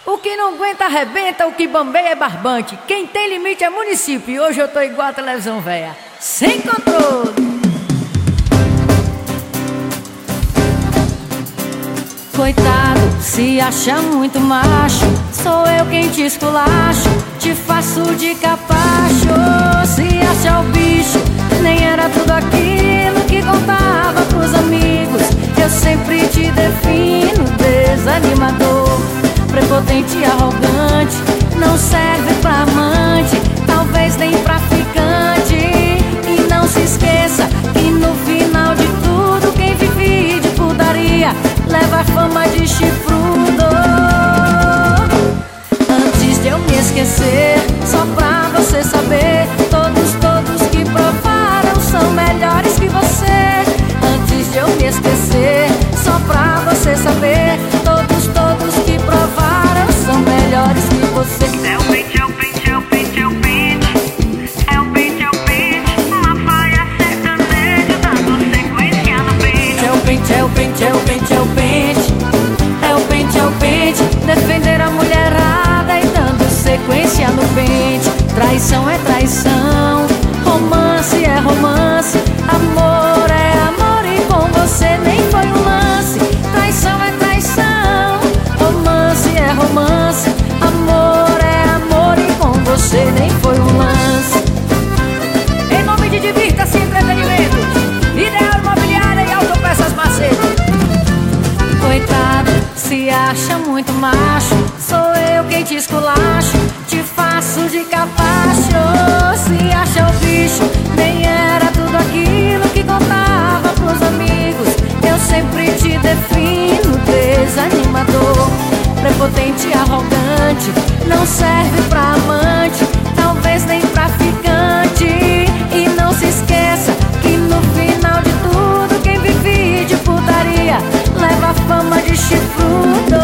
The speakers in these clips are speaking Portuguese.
O que não aguenta arrebenta, o que bambeia é barbante. Quem tem limite é município. E hoje eu tô igual a televisão véia, sem controle. Coitado, se acha muito macho, sou eu quem te esculacho, te faço de capacho. Se acha o bicho, nem era tudo aquilo que contava pros amigos. Eu sempre te defino, desanimador, prepotente e arrogante. Não serve pra amante, talvez nem pra ficante. E não se esqueça que no final de tudo, quem vive de putaria leva a fama de chifrudo. Antes de eu me esquecer, só pra você saber, todos que provaram são melhores que você. Antes de eu me esquecer, só pra você saber, todos que provaram são melhores que você. É o pente, é o pente, é o pente, é o pente. É o pente, é o pente. Uma faia sertaneja dando sequência no pente. É o pente, é o pente, é o pente, é o pente. É o pente, é o pente. Defender a mulherada e dando sequência no pente. Traição é traição, romance é romance, amor é amor e com você nem foi um lance. Traição é traição, romance é romance, amor é amor e com você nem foi um lance. Em nome de Divirta-se Entretenimento, Ideal Imobiliária e Autopeças Macedo. Coitado, se acha muito macho, sou eu quem te esculacho, te faço de capacho. Se acha o bicho, nem era tudo aquilo que contava pros amigos. Eu sempre te defino, desanimador, prepotente e arrogante. Não serve pra amante, talvez nem pra ficante. E não se esqueça que no final de tudo, quem vive de putaria leva a fama de chifrudo.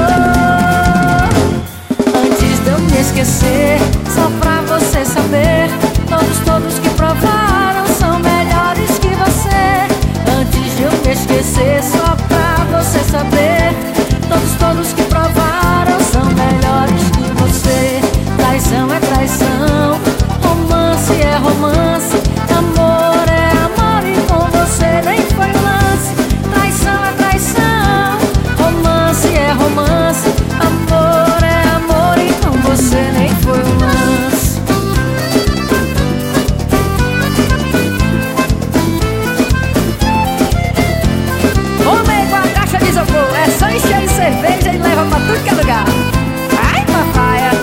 Antes de eu me esquecer, só pra você saber, todos que provaram são melhores que você. Antes de eu me esquecer, só pra você saber, todos que provaram são melhores que você. Traição é traição, romance é romance, amor é amor e com você nem foi um lance. Traição é traição, romance é romance, amor é amor e com você nem foi um lance. Homem com a caixa de isopor, é só encher de cerveja e leva pra tudo que é lugar. Ai, papaya.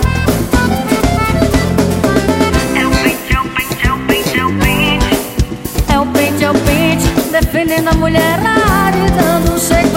É o pente, é o pente, é o pente, é o pente. É o pente, defendendo a mulherada e dando um segredo.